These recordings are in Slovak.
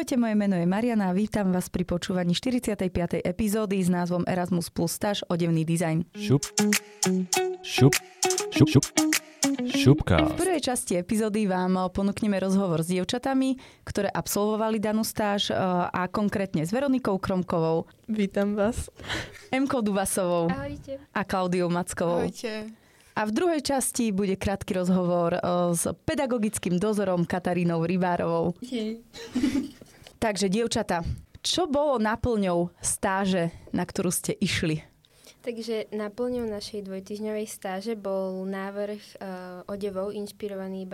Ahojte, moje meno je Mariana a vítam vás pri počúvaní 45. epizódy s názvom Erasmus plus stáž odevný dizajn. Šupka. V prvej časti epizódy vám ponúkneme rozhovor s dievčatami, ktoré absolvovali danú stáž a konkrétne s Veronikou Kromkovou. Vítam vás. Emkou Dubasovou. Ahojte. A Klaudiou Mackovou. Ahojte. A v druhej časti bude krátky rozhovor s pedagogickým dozorom Katarínou Rybárovou. Takže, dievčatá, čo bolo náplňou stáže, na ktorú ste išli? Takže náplňou našej dvojtýždňovej stáže bol návrh odevov inšpirovaný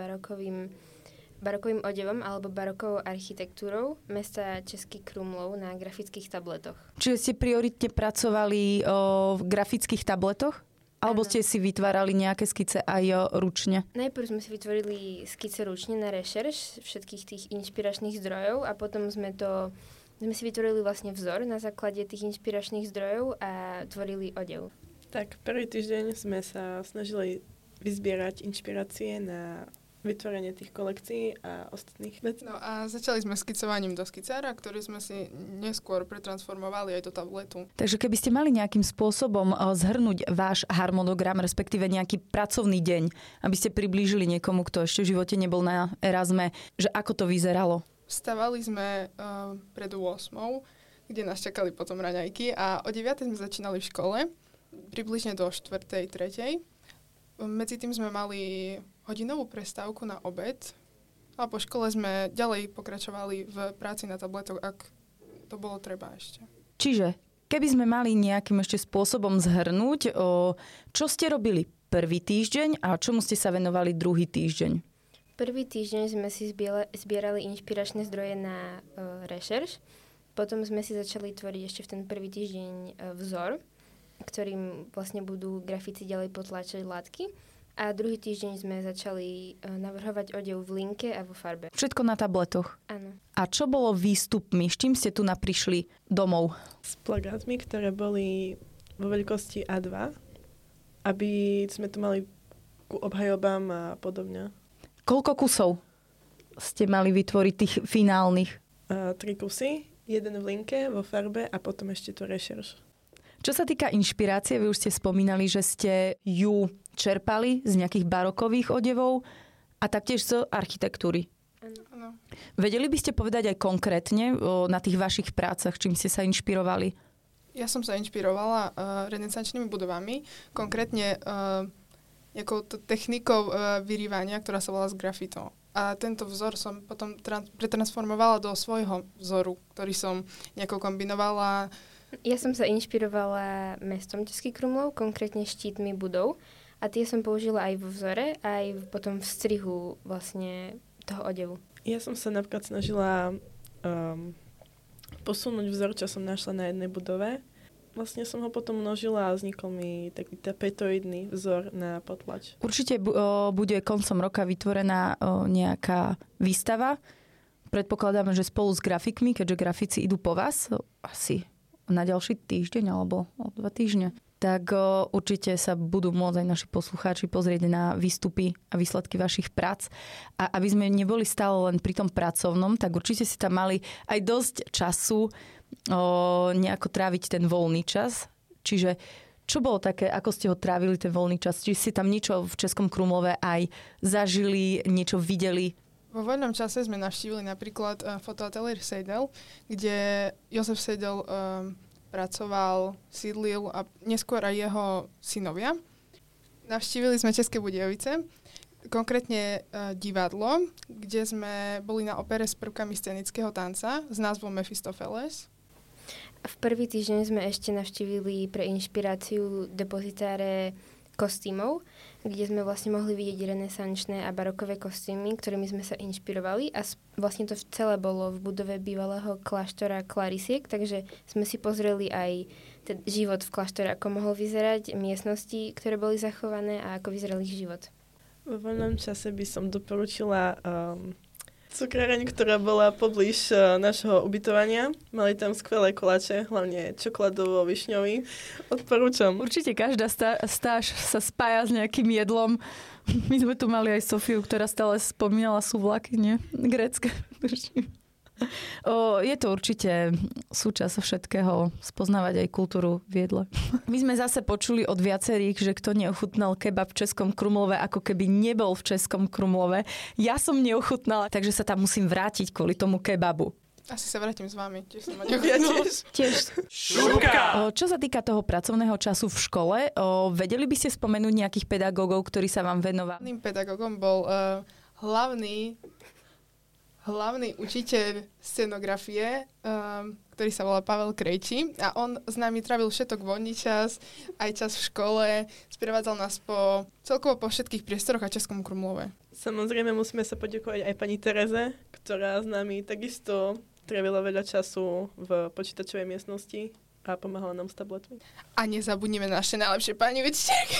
barokovým odevom alebo barokovou architektúrou mesta Český Krumlov na grafických tabletoch. Čiže ste prioritne pracovali v grafických tabletoch? Alebo ste si vytvárali nejaké skice aj ručne? Najprv sme si vytvorili skice ručne na rešerš všetkých tých inšpiračných zdrojov a potom sme si vytvorili vlastne vzor na základe tých inšpiračných zdrojov a tvorili odev. Tak prvý týždeň sme sa snažili vyzbierať inšpirácie na vytvorenie tých kolekcií a ostatných vecí. No a začali sme skicovaním do skicára, ktorý sme si neskôr pretransformovali aj do tabletu. Takže keby ste mali nejakým spôsobom zhrnúť váš harmonogram, respektíve nejaký pracovný deň, aby ste priblížili niekomu, kto ešte v živote nebol na Erasme, že ako to vyzeralo? Vstávali sme pred 8, kde nás čakali potom raňajky a o 9 sme začínali v škole, približne do 4, 3. Medzi tým sme mali hodinovú prestávku na obed a po škole sme ďalej pokračovali v práci na tabletoch, ak to bolo treba ešte. Čiže, keby sme mali nejakým ešte spôsobom zhrnúť, čo ste robili prvý týždeň a čomu ste sa venovali druhý týždeň? Prvý týždeň sme si zbierali inšpiračné zdroje na rešerš, potom sme si začali tvoriť ešte v ten prvý týždeň vzor, ktorým vlastne budú grafici ďalej potláčať látky. A druhý týždeň sme začali navrhovať odev v linke a vo farbe. Všetko na tabletoch? Áno. A čo bolo výstupmi? S čím ste tu prišli domov? S plagátmi, ktoré boli vo veľkosti A2, aby sme tu mali ku obhajobám a podobne. Koľko kusov ste mali vytvoriť tých finálnych? 3 kusy, jeden v linke, vo farbe a potom ešte tu rešerš. Čo sa týka inšpirácie, vy už ste spomínali, že ste ju čerpali z nejakých barokových odevov a taktiež z architektúry. Áno. Vedeli by ste povedať aj konkrétne na tých vašich prácach, čím ste sa inšpirovali? Ja som sa inšpirovala renesančnými budovami, konkrétne nejakou technikou vyrývania, ktorá sa volá z grafitov. A tento vzor som potom pretransformovala do svojho vzoru, ktorý som nejako kombinovala. Ja som sa inšpirovala mestom Český Krumlov, konkrétne štítmi budov. A tie som použila aj vo vzore, aj potom v strihu vlastne toho odevu. Ja som sa napríklad snažila posunúť vzor, čo som našla na jednej budove. Vlastne som ho potom množila a vznikol mi taký tapetoidný vzor na potlač. Určite bude koncom roka vytvorená nejaká výstava. Predpokladáme, že spolu s grafikmi, keďže grafici idú po vás, asi na ďalší týždeň alebo o 2 týždne, tak určite sa budú môcť aj naši poslucháči pozrieť na výstupy a výsledky vašich prác. A aby sme neboli stále len pri tom pracovnom, tak určite si tam mali aj dosť času nejako tráviť ten voľný čas. Čiže čo bolo také, ako ste ho trávili ten voľný čas? Či ste tam niečo v Českom Krumlove aj zažili, niečo videli? Vo voľnom čase sme navštívili napríklad fotoateliér Seidel, kde Jozef Seidel pracoval, sídlil a neskôr aj jeho synovia. Navštívili sme České Budějovice, konkrétne divadlo, kde sme boli na opere s prvkami scenického tanca s názvom Mephistopheles. V prvý týždeň sme ešte navštívili pre inšpiráciu depozitáre kostýmov, kde sme vlastne mohli vidieť renesančné a barokové kostýmy, ktorými sme sa inšpirovali a vlastne to celé bolo v budove bývalého kláštora Klarisiek, takže sme si pozreli aj ten život v kláštore, ako mohol vyzerať, miestnosti, ktoré boli zachované a ako vyzeral ich život. Vo voľnom čase by som doporučila cukráreň, ktorá bola poblíž našho ubytovania. Mali tam skvelé koláče, hlavne čokoládovo-višňový. Odporúčam. Určite každá stáž sa spája s nejakým jedlom. My sme tu mali aj Sofiu, ktorá stále spomínala suvlaky, nie? Grécke. Je to určite súčasť všetkého, spoznávať aj kultúru v jedle. My sme zase počuli od viacerých, že kto neochutnal kebab v Českom Krumlove, ako keby nebol v Českom Krumlove. Ja som neochutnala, takže sa tam musím vrátiť kvôli tomu kebabu. Asi sa vrátim s vami, tiež som ma neochutnala. Tiež. Čo sa týka toho pracovného času v škole, vedeli by ste spomenúť nejakých pedagógov, ktorí sa vám venovali? Hlavným pedagógom bol hlavný učiteľ scenografie, ktorý sa volá Pavel Krejčí, a on s nami trávil všetok voľný čas, aj čas v škole, sprevádzal nás celkovo po všetkých priestoroch a Českom Krumlove. Samozrejme musíme sa poďakovať aj pani Tereze, ktorá s nami takisto trávila veľa času v počítačovej miestnosti a pomáhala nám s tabletmi. A nezabudnime naše najlepšie pani učiteľky.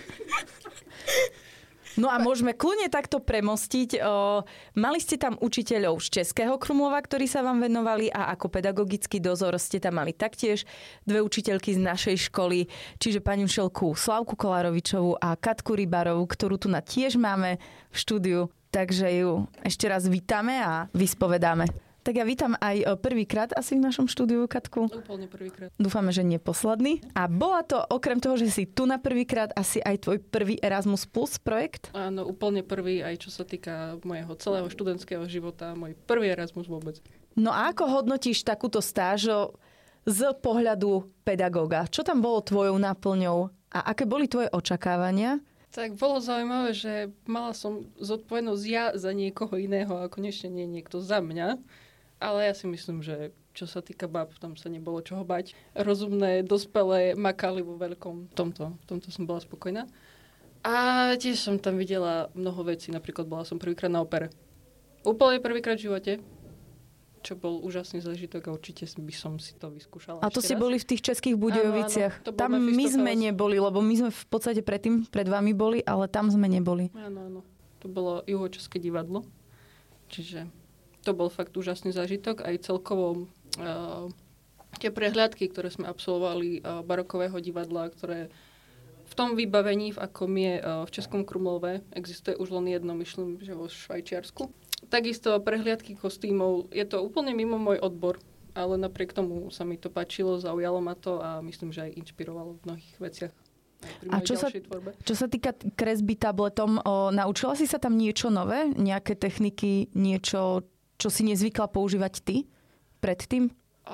No a môžeme kľudne takto premostiť. Mali ste tam učiteľov z Českého Krumlova, ktorí sa vám venovali, a ako pedagogický dozor ste tam mali taktiež dve učiteľky z našej školy, čiže pani učiteľku Slavku Kolárovičovú a Katku Rybarovú, ktorú tu tiež máme v štúdiu. Takže ju ešte raz vítame a vyspovedáme. Tak ja vítam aj prvýkrát asi v našom štúdiu, Katku. Úplne prvýkrát. Dúfame, že nie posledný. A bola to, okrem toho, že si tu na prvýkrát, asi aj tvoj prvý Erasmus Plus projekt? Áno, úplne prvý, aj čo sa týka mojho celého študentského života, môj prvý Erasmus vôbec. No a ako hodnotíš takúto stáž z pohľadu pedagóga? Čo tam bolo tvojou náplňou a aké boli tvoje očakávania? Tak bolo zaujímavé, že mala som zodpovednosť ja za niekoho iného a konečne nie niekto za mňa. Ale ja si myslím, že čo sa týka bab, tam sa nebolo čoho bať. Rozumné, dospelé, makali vo veľkom. V tomto som bola spokojná. A tiež som tam videla mnoho vecí. Napríklad bola som prvýkrát na opere. Úplne prvýkrát v živote. Čo bol úžasný zážitok a určite by som si to vyskúšala. A to ste boli v tých Českých Budejoviciach. Áno, tam my sme neboli, lebo my sme v podstate pred vami boli, ale tam sme neboli. Áno. To bolo Juhočeské divadlo. Čiže to bol fakt úžasný zážitok. Aj celkovo tie prehliadky, ktoré sme absolvovali barokového divadla, ktoré v tom vybavení, v akom je v Českom Krumlove, existuje už len jedno, myslím, že vo Švajčiarsku. Takisto prehliadky kostýmov, je to úplne mimo môj odbor, ale napriek tomu sa mi to páčilo, zaujalo ma to a myslím, že aj inšpirovalo v mnohých veciach. A čo sa týka kresby tabletom, naučila si sa tam niečo nové? Nejaké techniky, niečo, čo si nezvykla používať ty predtým?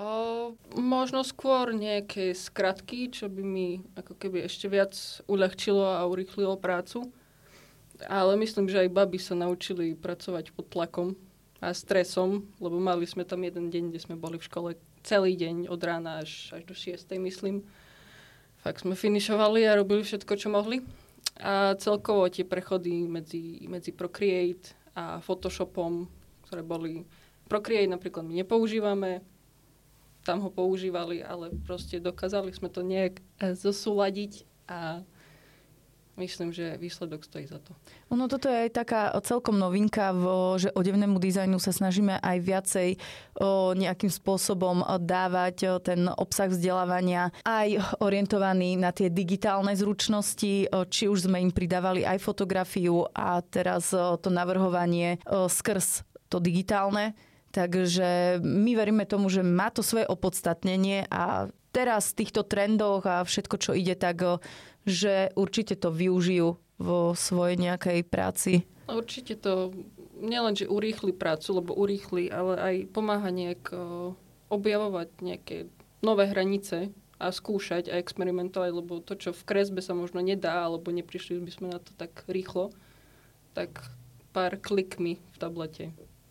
Možno skôr nejaké skratky, čo by mi ako keby ešte viac uľahčilo a urýchlilo prácu. Ale myslím, že aj baby sa naučili pracovať pod tlakom a stresom, lebo mali sme tam jeden deň, kde sme boli v škole celý deň od rána až do 6, myslím. Fakt sme finišovali a robili všetko, čo mohli. A celkovo tie prechody medzi Procreate a Photoshopom, ktoré boli... Procreate napríklad my nepoužívame, tam ho používali, ale proste dokázali sme to nejak zosúladiť a myslím, že výsledok stojí za to. No toto je aj taká celkom novinka, že odevnému dizajnu sa snažíme aj viacej nejakým spôsobom dávať ten obsah vzdelávania aj orientovaný na tie digitálne zručnosti, či už sme im pridávali aj fotografiu a teraz to navrhovanie skrz to digitálne. Takže my veríme tomu, že má to svoje opodstatnenie a teraz v týchto trendoch a všetko, čo ide, tak že určite to využijú vo svojej nejakej práci. Určite to nielen, že urýchli prácu, lebo urýchli, ale aj pomáha nejak objavovať nejaké nové hranice a skúšať a experimentovať, lebo to, čo v kresbe sa možno nedá, alebo neprišli by sme na to tak rýchlo, tak pár klikmi v tablete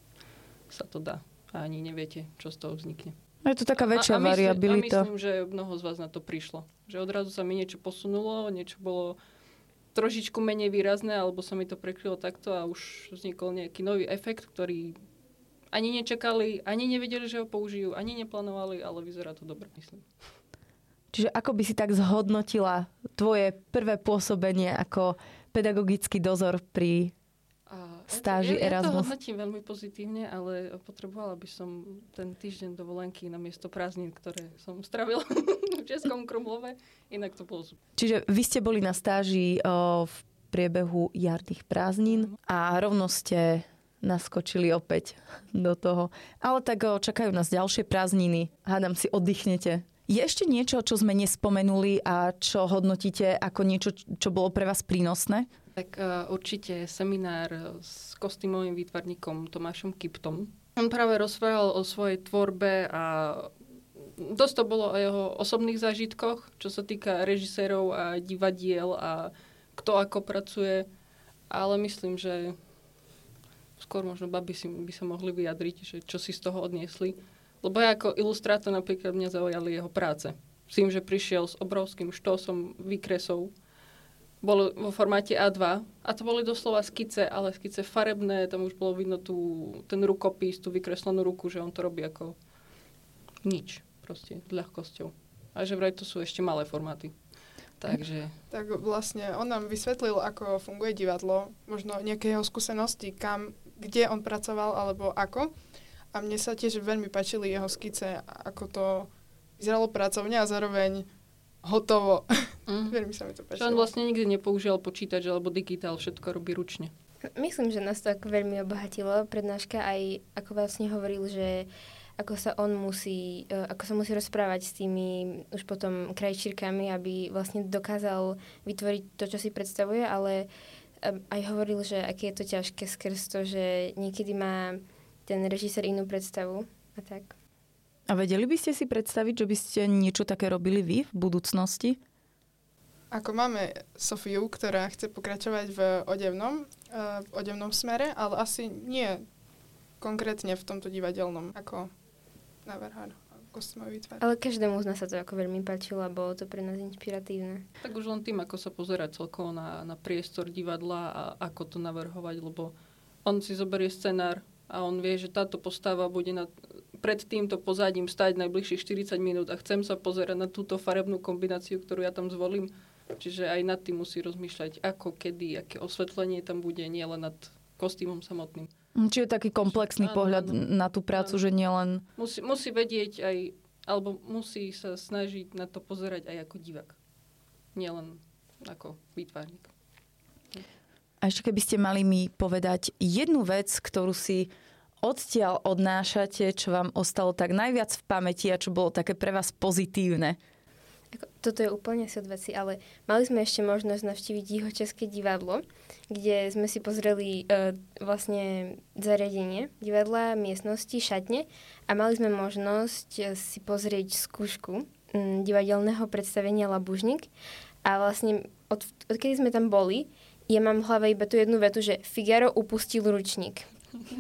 sa to dá. A ani neviete, čo z toho vznikne. Je to taká väčšia variabilita. A myslím, že mnoho z vás na to prišlo. Že odrazu sa mi niečo posunulo, niečo bolo trošičku menej výrazné, alebo sa mi to prekrylo takto a už vznikol nejaký nový efekt, ktorý ani nečakali, ani nevedeli, že ho použijú, ani neplánovali, ale vyzerá to dobre, myslím. Čiže ako by si tak zhodnotila tvoje prvé pôsobenie ako pedagogický dozor pri stáži Erasmus? Ja to hodnotím veľmi pozitívne, ale potrebovala by som ten týždeň dovolenky na miesto prázdnin, ktoré som stravila v Českom Krumlove. Inak to bolo super. Čiže vy ste boli na stáži v priebehu jarných prázdnin a rovno ste naskočili opäť do toho. Ale tak čakajú nás ďalšie prázdniny. Hádam si oddychnete. Je ešte niečo, čo sme nespomenuli a čo hodnotíte ako niečo, čo bolo pre vás prínosné? Tak určite seminár s kostýmovým výtvarníkom Tomášom Kiptom. On práve rozprával o svojej tvorbe a dosť to bolo o jeho osobných zážitkoch, čo sa týka režisérov a divadiel a kto ako pracuje. Ale myslím, že skôr možno babi by sa mohli vyjadriť, že čo si z toho odniesli. Lebo ja ako ilustrátor napríklad mňa zaujali jeho práce. S tým, že prišiel s obrovským štosom výkresov. Bol vo formáte A2 a to boli doslova skice, ale skice farebné. Tam už bolo vidno ten rukopis, tú vykreslenú ruku, že on to robí ako nič. Proste s ľahkosťou. A že vraj to sú ešte malé formáty. Takže... Tak vlastne on nám vysvetlil, ako funguje divadlo. Možno nejaké jeho skúsenosti, kde on pracoval alebo ako. A mne sa tiež veľmi páčili jeho skice, ako to vyzeralo pracovne a zároveň hotovo. Veľmi sa mi to páčilo. Že on vlastne nikdy nepoužíval počítač alebo digitál, všetko robí ručne. Myslím, že nás to ako veľmi obohatilo. Prednáška aj ako vlastne hovoril, že ako sa musí rozprávať s tými už potom krajčírkami, aby vlastne dokázal vytvoriť to, čo si predstavuje, ale aj hovoril, že aké je to ťažké skrz to, že niekedy má ten režisér inú predstavu a tak. A vedeli by ste si predstaviť, že by ste niečo také robili vy v budúcnosti? Ako máme Sofiu, ktorá chce pokračovať v odevnom smere, ale asi nie konkrétne v tomto divadelnom, ako návrhár, kostýmový výtvar. Ale každému z nás sa to ako veľmi páčilo a bolo to pre nás inšpiratívne. Tak už len tým, ako sa pozerá celkovo na priestor divadla a ako to navrhovať, lebo on si zoberie scenár a on vie, že táto postava bude pred týmto pozadím stať najbližších 40 minút a chcem sa pozerať na túto farebnú kombináciu, ktorú ja tam zvolím. Čiže aj nad tým musí rozmýšľať, ako, kedy, aké osvetlenie tam bude, nie len nad kostýmom samotným. Čiže taký komplexný pohľad na tú prácu, že nielen... Musí vedieť aj, alebo musí sa snažiť na to pozerať aj ako divák. Nielen ako výtvarník. A ešte keby ste mali mi povedať jednu vec, ktorú si odtiaľ odnášate, čo vám ostalo tak najviac v pamäti a čo bolo také pre vás pozitívne. Toto je úplne si od veci, ale mali sme ešte možnosť navštíviť Jihočeské divadlo, kde sme si pozreli vlastne zariadenie divadla, miestnosti, šatne a mali sme možnosť si pozrieť skúšku divadelného predstavenia Labužník a vlastne odkedy sme tam boli, ja mám v hlave iba tú jednu vetu, že Figaro upustil ručník.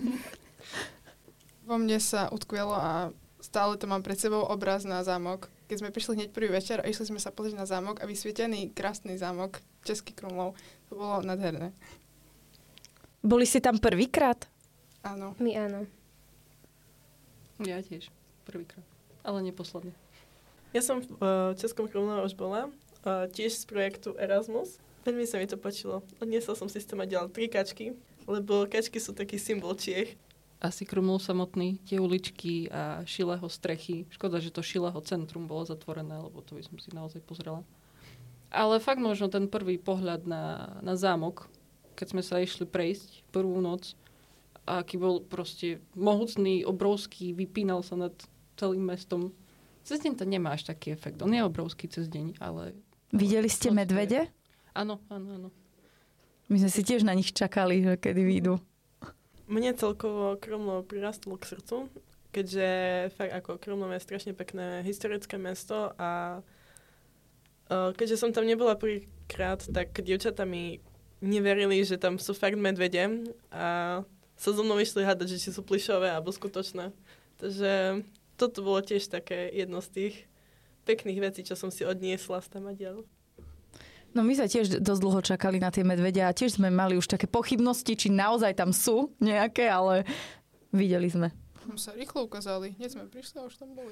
Vo mne sa utkvielo a stále to mám pred sebou obraz na zámok. Keď sme prišli hneď prvý večer a išli sme sa pozrieť na zámok a vysvietený krásny zámok Český Krumlov. To bolo nádherné. Boli ste tam prvýkrát? Áno. My áno. Ja tiež. Prvýkrát. Ale neposledný. Ja som v Českom Krumlove už bola. Tiež z projektu Erasmus. Veľmi sa mi to páčilo. Odniesla som si s tým a ďalej 3 kačky, lebo kačky sú taký symbol Čiech. Asi Krumlov samotný, tie uličky a Šilého strechy. Škoda, že to Šilého centrum bolo zatvorené, lebo to by som si naozaj pozrela. Ale fakt možno ten prvý pohľad na zámok, keď sme sa išli prejsť prvú noc, a aký bol proste mohutný, obrovský, vypínal sa nad celým mestom. Cez deň to nemá až taký efekt. On je obrovský cez deň, ale... Videli ste medvede? Áno. My sme si tiež na nich čakali, že kedy vyjdú. Mne celkovo Krumlov prirastlo k srdcu, keďže fakt ako Krumlov je strašne pekné historické mesto a keďže som tam nebola prvýkrát, tak dievčatá mi neverili, že tam sú fakt medvede a sa so mnou išli hádať, že či sú plyšové alebo skutočné. Takže toto bolo tiež také jedno z tých pekných vecí, čo som si odniesla z tam a ďal. No my sme tiež dosť dlho čakali na tie medvede a tiež sme mali už také pochybnosti, či naozaj tam sú nejaké, ale videli sme. Sa rýchlo ukázali. Hneď sme prišli a už tam boli.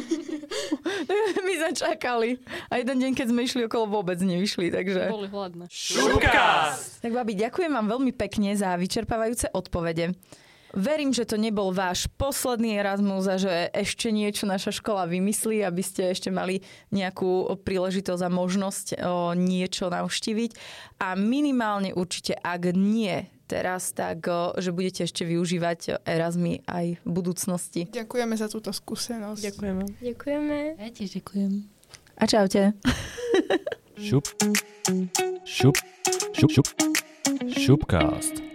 My sme čakali. A jeden deň, keď sme išli okolo, vôbec nevyšli, takže... Boli hladné. Šupkast! Tak babi, ďakujem vám veľmi pekne za vyčerpávajúce odpovede. Verím, že to nebol váš posledný Erasmus a že ešte niečo naša škola vymyslí, aby ste ešte mali nejakú príležitosť a možnosť niečo navštíviť. A minimálne určite, ak nie teraz, tak že budete ešte využívať Erasmy aj v budúcnosti. Ďakujeme za túto skúsenosť. Ďakujeme. Ja tiež ďakujem. A čaute. Šup. Šup. Šup. Šup. Šupcast.